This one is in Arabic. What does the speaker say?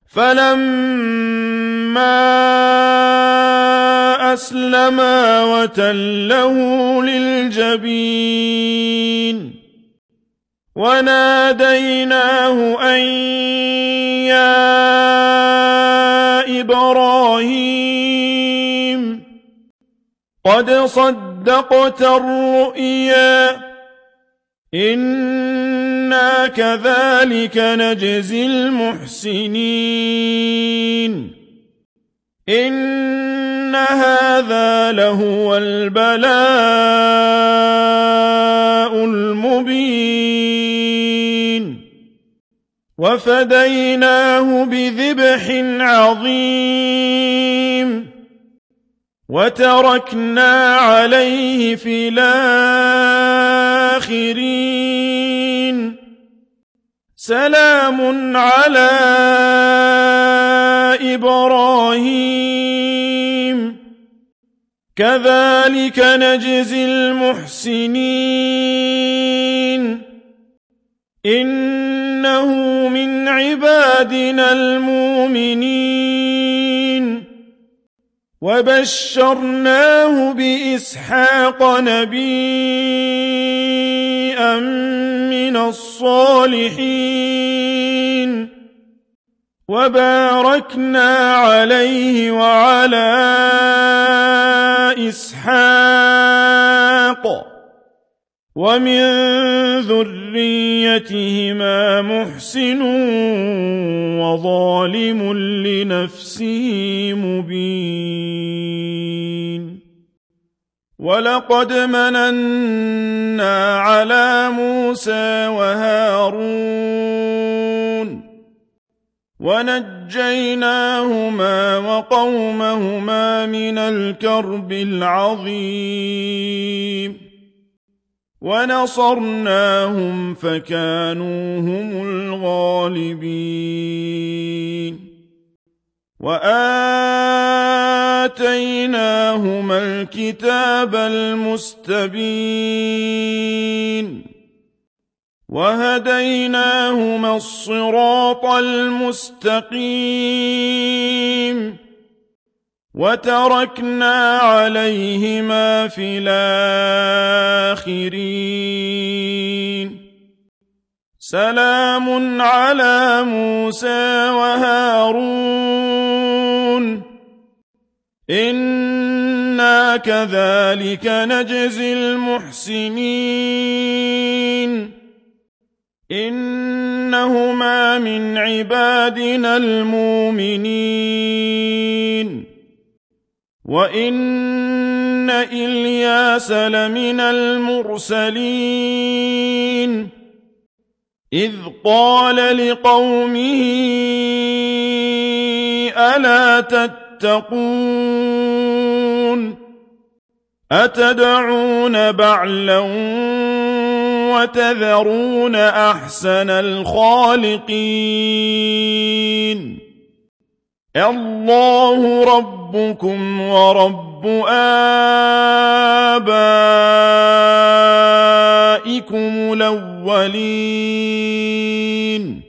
فلما أسلما وتله للجبين وناديناه أن يا إبراهيم قد صدقت الرؤيا إنا كذلك نجزي المحسنين إن هذا لهو البلاء المبين وفديناه بذبح عظيم وتركنا عليه في الآخرين سلام على إبراهيم كذلك نجزي المحسنين إنه من عبادنا المؤمنين وبشرناه بإسحاق نبيا من الصالحين وباركنا عليه وعلى إسحاق ومن ذريتهما محسن وظالم لنفسه مبين ولقد مننا على موسى وهارون ونجيناهما وقومهما من الكرب العظيم ونصرناهم فكانوا هم الغالبين وآتيناهما الكتاب المستبين وهديناهما الصراط المستقيم وتركنا عليهما في الآخرين سلام على موسى وهارون إنا كذلك نجزي المحسنين إنهما من عبادنا المؤمنين وإن إلياس لمن المرسلين إذ قال لقومه ألا تتقون أتدعون بعلا وتذرون أحسن الخالقين الله ربكم ورب آبائكم الأولين